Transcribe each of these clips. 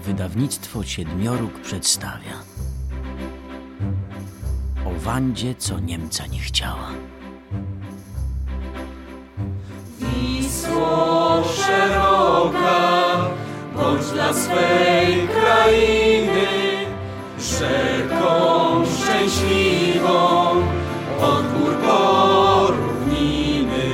Wydawnictwo Siedmioróg przedstawia o Wandzie, co Niemca nie chciała. Wisło szeroka, bądź dla swej krainy rzeką szczęśliwą, od gór po równiny.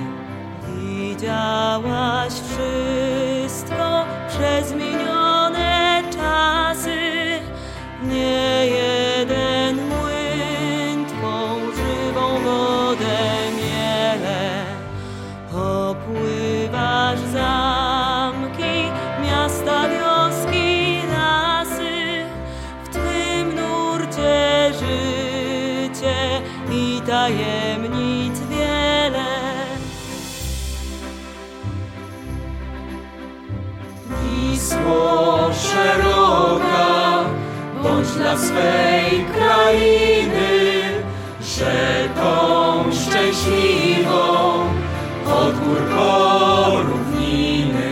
Widziałaś wszystko przez minione czasy, nie jeden młyn twą żywą wodę miele. Opływasz zamki, miasta, wioski, lasy, w twym nurcie życie i tajemnic wiele. Wisło szeroka, bądź dla swej krainy rzeką szczęśliwą, od gór po równiny.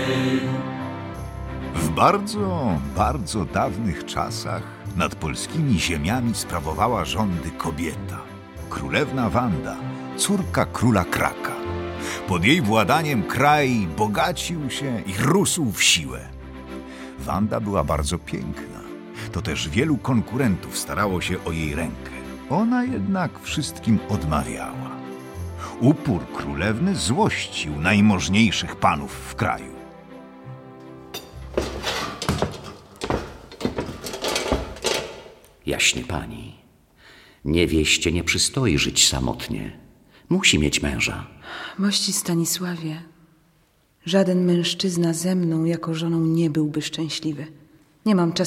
W bardzo, bardzo dawnych czasach nad polskimi ziemiami sprawowała rządy kobieta, królewna Wanda, córka króla Kraka. Pod jej władaniem kraj bogacił się i rósł w siłę. Wanda była bardzo piękna, to też wielu konkurentów starało się o jej rękę. Ona jednak wszystkim odmawiała. Upór królewny złościł najmożniejszych panów w kraju. Jaśnie pani, niewieście nie przystoi żyć samotnie. Musi mieć męża. Mości Stanisławie, żaden mężczyzna ze mną jako żoną nie byłby szczęśliwy. Nie mam czasu